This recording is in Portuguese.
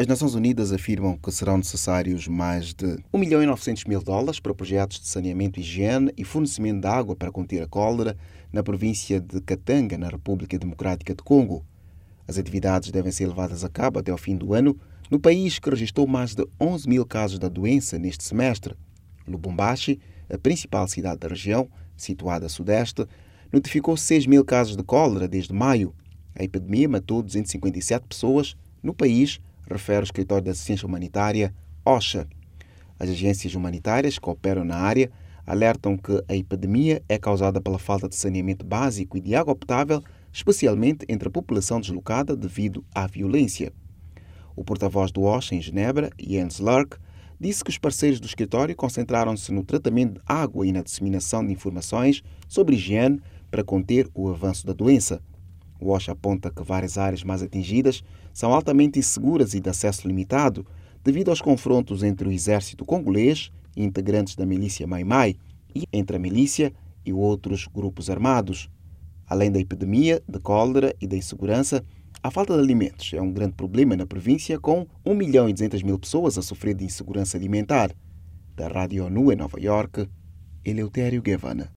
As Nações Unidas afirmam que serão necessários mais de US$ 1.900.000 para projetos de saneamento, higiene e fornecimento de água para conter a cólera na província de Katanga, na República Democrática de Congo. As atividades devem ser levadas a cabo até ao fim do ano, no país que registrou mais de 11 mil casos da doença neste semestre. Lubumbashi, a principal cidade da região, situada a sudeste, notificou 6 mil casos de cólera desde maio. A epidemia matou 257 pessoas no país, refere o Escritório de Assistência Humanitária, OCHA. As agências humanitárias que operam na área alertam que a epidemia é causada pela falta de saneamento básico e de água potável, especialmente entre a população deslocada devido à violência. O porta-voz do OCHA em Genebra, Jens Lark, disse que os parceiros do escritório concentraram-se no tratamento de água e na disseminação de informações sobre higiene para conter o avanço da doença. O OCHA aponta que várias áreas mais atingidas são altamente inseguras e de acesso limitado devido aos confrontos entre o exército congolês e integrantes da milícia Mai-Mai e entre a milícia e outros grupos armados. Além da epidemia de cólera e da insegurança, a falta de alimentos é um grande problema na província, com 1.200.000 pessoas a sofrer de insegurança alimentar. Da Rádio ONU em Nova Iorque, Eleutério Guevara.